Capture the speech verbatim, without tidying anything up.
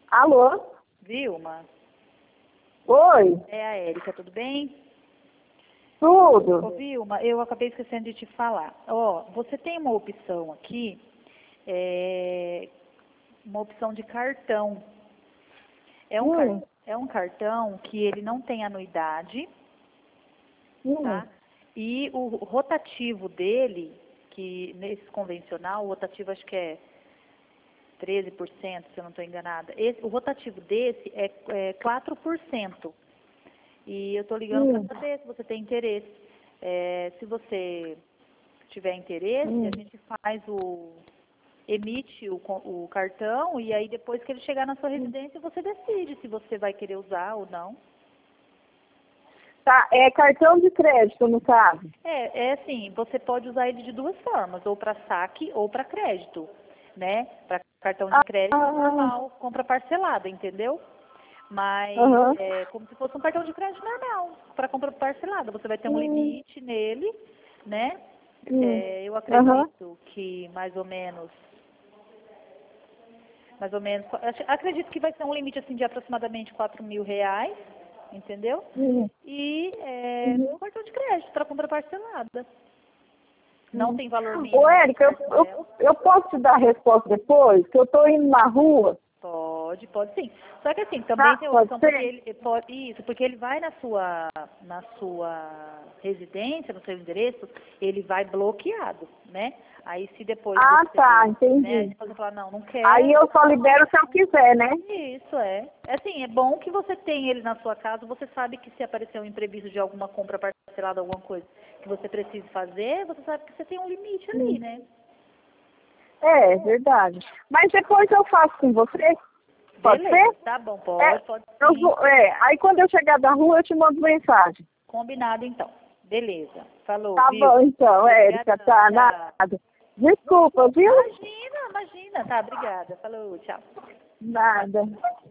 Alô? Vilma, Oi? é a Érica, tudo bem? Ô, Tudo? Vilma, eu acabei esquecendo de te falar. Ó, você tem uma opção aqui, é, uma opção de cartão. É um, car- Hum, é um cartão que ele não tem anuidade, hum. tá? E o rotativo dele, que nesse convencional, o rotativo acho que é treze por cento, se eu não estou enganada. Esse, o rotativo desse é, é quatro por cento. E eu estou ligando para Hum, saber se você tem interesse. É, se você tiver interesse, hum. a gente faz o... emite o, co- o cartão e aí depois que ele chegar na sua residência, você decide se você vai querer usar ou não. Tá, é cartão de crédito, no caso. É, é assim, você pode usar ele de duas formas, ou para saque ou para crédito, né? Para cartão de Ah, crédito normal, compra parcelada, entendeu? Mas aham. é como se fosse um cartão de crédito normal, para compra parcelada. Você vai ter um Hum, limite nele, né? hum. É, eu Aham. acredito que mais ou menos, mais ou menos, acho- acredito que vai ser um limite assim de aproximadamente quatro mil reais, entendeu? Hum, E é, uhum, cartão de crédito para compra parcelada. Não hum. tem valor Ô, mínimo de Érica, eu, parcela. eu, eu posso te dar a resposta depois? Que eu tô indo na rua. Pode, pode sim. Só que assim, também Tá? tem a Pode opção, porque ser? ele pode, isso, porque ele vai na sua, na sua residência, no seu endereço, ele vai bloqueado, né? Aí se depois Ah, tá, você, né, aí entendi. depois você falar, não, não Aí quero, eu só libero se eu quiser, né? isso é. É assim, é bom que você tenha ele na sua casa, você sabe que se aparecer um imprevisto de alguma compra parcelada, alguma coisa que você precise fazer, você sabe que você tem um limite ali, Hum. né? É, verdade. Mas depois eu faço com você. Pode Beleza, ser? tá bom, É, pode, pode eu sim. vou, é, aí quando eu chegar da rua eu te mando mensagem. Combinado então. Beleza. Falou, Tá viu? bom então, Érica, Obrigadão, tá, tchau. nada. Desculpa, viu? Imagina, imagina. Tá, obrigada. Falou, tchau. Nada.